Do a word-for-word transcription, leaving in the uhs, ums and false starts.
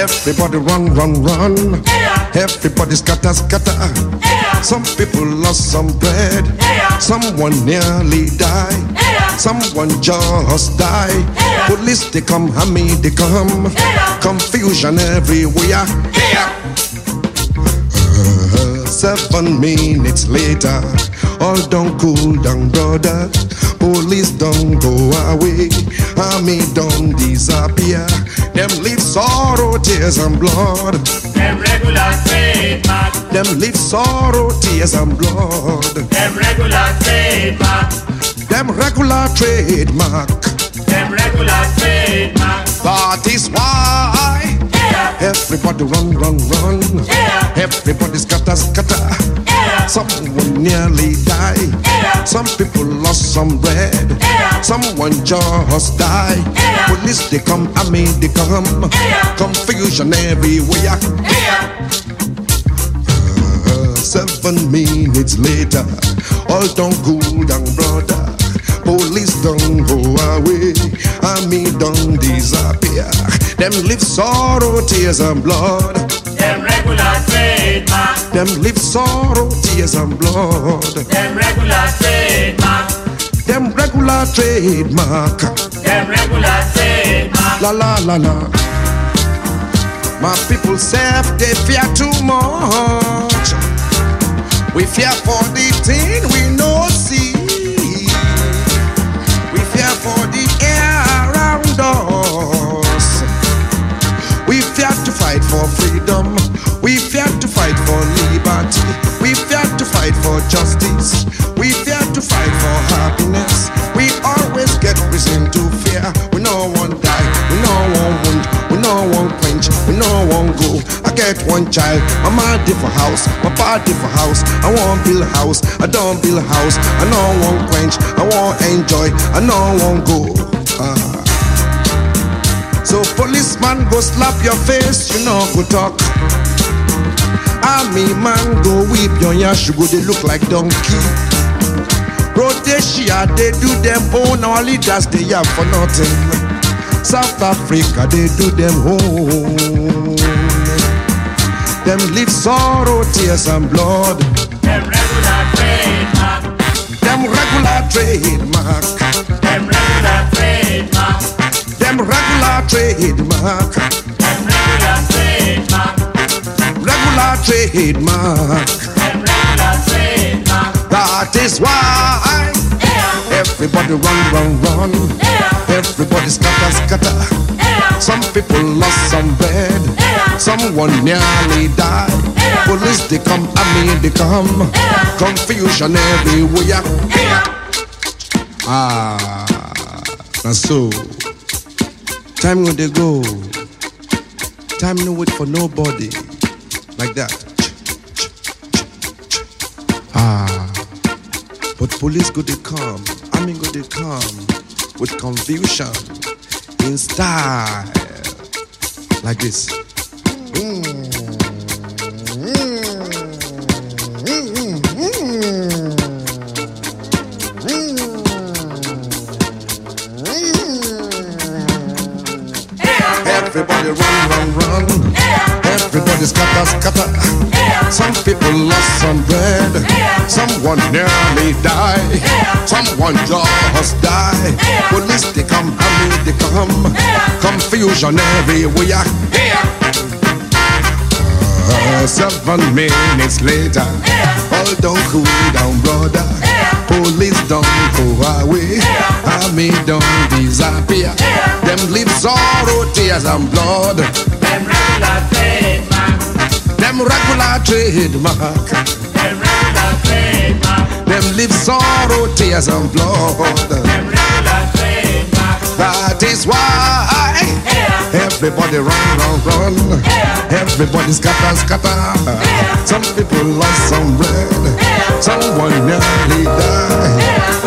Everybody run, run, run. Everybody scatter, scatter. Some people lost some bread. Someone nearly died. Someone just died. Police they come, hammy they come. Confusion everywhere. Uh, seven minutes later, all don't cool down, brother. Police don't go away. Army don't disappear. Them leave sorrow, tears and blood. Them regular trademark. Them leave sorrow, tears and blood. Them regular trademark. Them regular trademark. Them regular trademark. That is why yeah. everybody run, run, run. Yeah. Everybody scatter, scatter. Yeah. Someone nearly died. Yeah. Some people lost some bread. Yeah. Someone just died. Yeah. Police they come, army they come. Yeah. Confusion everywhere. Yeah. Uh, seven minutes later, all don't cool down, brother. Police don't go away, army don't disappear. Them live sorrow, tears and blood. Them regular trademark. Them live sorrow, tears and blood. Them regular trademark. Them regular trademark. Them regular trademark. La la la la. My people say they fear too much. We fear for the thing we no see. We fear for the air around us. We fear to fight for freedom. We fear to fight for liberty. We fear to fight for justice. We fear to fight for happiness. We always get reason to fear. We no one die. We no one wound. We no one quench. We no one go. I get one child. My mama for house. My body for house. I want build a house. I don't build a house. I no one quench. I want enjoy. I no one go. Ah. So policeman go slap your face. You know go talk. Army man go whip your yash. You go they look like donkey. Rhodesia, they do them own. Our leaders, they have for nothing. South Africa, they do them own. Them live sorrow, tears and blood. Them regular trademark. Them regular trademark. Them regular trademark. Them regular trademark. Them regular trademark. Regular trademark. Them regular trademark. That is why Yeah. everybody run, run, run. Yeah. Everybody scatter, scatter. Yeah. Some people lost some bread. Yeah. Someone nearly died. Yeah. Police they come, army they come. Yeah. Confusion everywhere. Yeah. Ah, now so time when they go. Time no wait for nobody. Like that. Ah, but police go they come, army go they come with confusion in style. Like this. Everybody run, run, run. Everybody scatter, scatter. Some people lost some bread. Someone nearly died. Someone just died. Police they come, army they come. Confusion everywhere. Uh, seven minutes later, all don't cool down, brother. Police don't go away. Army don't disappear. Them live sorrow, tears and blood. Them regular trademark. Them regular trademark. Them regular trademark. Them live sorrow, tears and blood. Them regular trademark. That is why everybody run, run, run. Everybody scatter, scatter. Some people lost some bread. Someone nearly died.